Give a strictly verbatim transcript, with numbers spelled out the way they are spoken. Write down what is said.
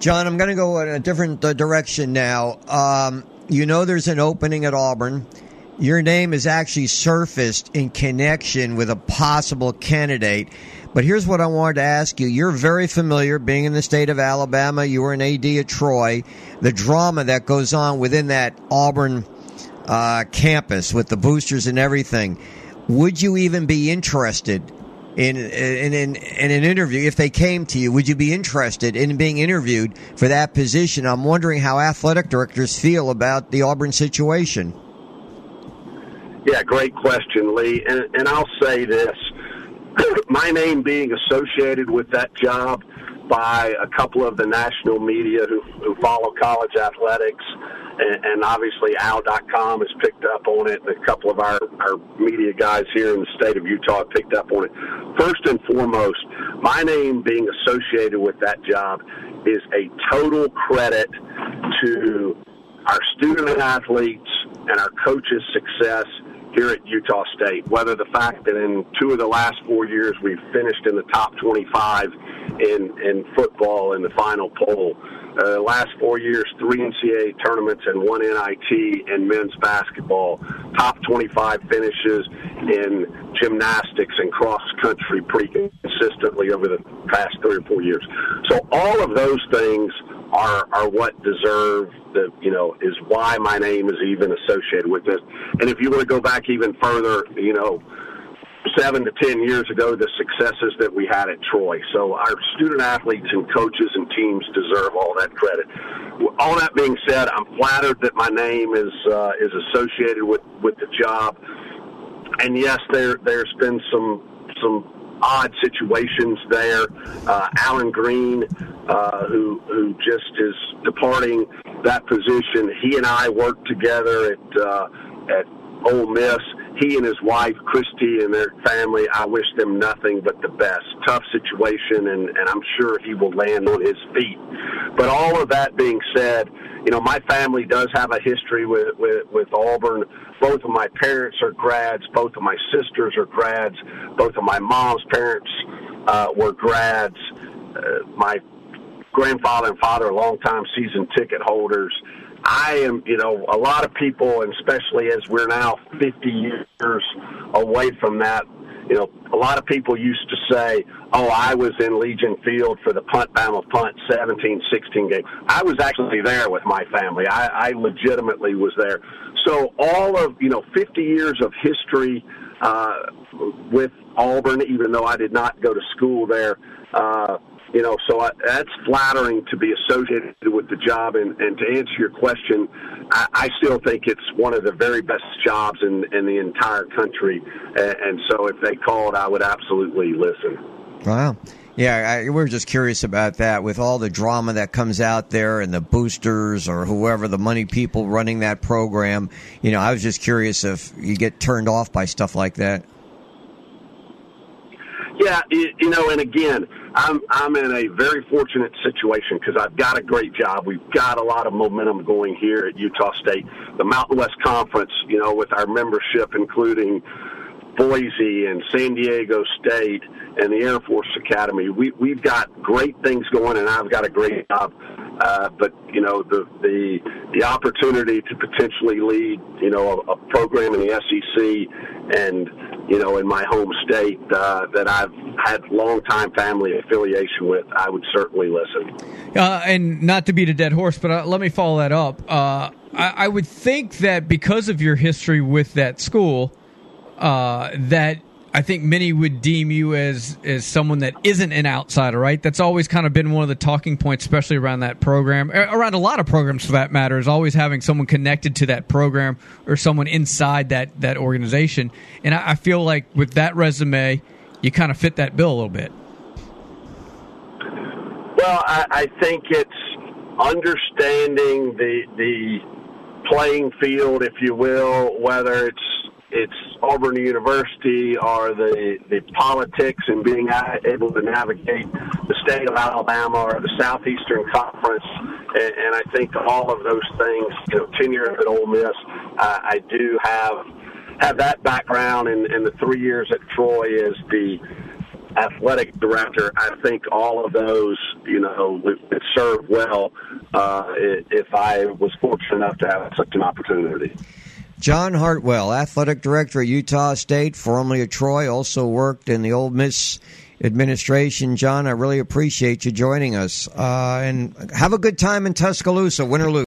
John, I'm going to go in a different uh, direction now. Um, you know there's an opening at Auburn. Your name is actually surfaced in connection with a possible candidate. But here's what I wanted to ask you. You're very familiar, being in the state of Alabama. You were an A D at Troy. The drama that goes on within that Auburn uh, campus with the boosters and everything. Would you even be interested in, in, in, in an interview? If they came to you, would you be interested in being interviewed for that position? I'm wondering how athletic directors feel about the Auburn situation. Yeah, great question, Lee. And, and I'll say this. My name being associated with that job by a couple of the national media who, who follow college athletics, and, and obviously Al dot com has picked up on it, and a couple of our, our media guys here in the state of Utah have picked up on it. First and foremost, my name being associated with that job is a total credit to our student athletes and our coaches' success here at Utah State, whether the fact that in two of the last four years we've finished in the top twenty-five in, in football in the final poll. Uh, last four years, three N C double A tournaments and one N I T in men's basketball. Top twenty-five finishes in gymnastics and cross-country pretty consistently over the past three or four years. So all of those things are are what deserve the, you know, is why my name is even associated with this. And if you want to go back even further, you know, seven to ten years ago, the successes that we had at Troy. So our student athletes and coaches and teams deserve all that credit. All that being said, I'm flattered that my name is uh, is associated with, with the job. And yes, there there's been some some odd situations there. Uh, Alan Green, uh, who who just is departing that position. He and I worked together at uh, at Ole Miss. He and his wife, Christy, and their family, I wish them nothing but the best. Tough situation, and, and I'm sure he will land on his feet. But all of that being said, you know, my family does have a history with, with, with Auburn. Both of my parents are grads. Both of my sisters are grads. Both of my mom's parents uh, were grads. Uh, my grandfather and father are longtime season ticket holders. I am, you know, a lot of people, and especially as we're now fifty years away from that, you know, a lot of people used to say, oh, I was in Legion Field for the punt, Bama punt, seventeen sixteen game. I was actually there with my family. I, I legitimately was there. So all of, you know, fifty years of history uh, with Auburn, even though I did not go to school there, uh, you know, so I, that's flattering to be associated with the job. And, and to answer your question, I, I still think it's one of the very best jobs in, in the entire country. And, and so if they called, I would absolutely listen. Wow. Yeah, I, we're just curious about that with all the drama that comes out there and the boosters or whoever, the money people running that program. You know, I was just curious if you get turned off by stuff like that. Yeah, you know, and again, I'm I'm in a very fortunate situation because I've got a great job. We've got a lot of momentum going here at Utah State. The Mountain West Conference, you know, with our membership, including Boise and San Diego State and the Air Force Academy, we, we've got great things going, and I've got a great job. Uh, but, you know, the, the the opportunity to potentially lead, you know, a, a program in the S E C and, you know, in my home state uh, that I've had long-time family affiliation with, I would certainly listen. Uh, and not to beat a dead horse, but uh, let me follow that up. Uh, I, I would think that because of your history with that school, uh, that I think many would deem you as, as someone that isn't an outsider, right? That's always kind of been one of the talking points, especially around that program, around a lot of programs for that matter, is always having someone connected to that program or someone inside that, that organization. And I, I feel like with that resume, you kind of fit that bill a little bit. Well, I, I think it's understanding the the playing field, if you will, whether it's it's Auburn University or the, the politics and being able to navigate the state of Alabama or the Southeastern Conference. And, and I think all of those things, you know, tenure at Ole Miss, uh, I do have have that background, and, and the three years at Troy is the athletic director, I think all of those, you know, would, would serve well uh, if I was fortunate enough to have such an opportunity. John Hartwell, athletic director at Utah State, formerly at Troy, also worked in the Ole Miss administration. John, I really appreciate you joining us. Uh, and have a good time in Tuscaloosa, win or lose.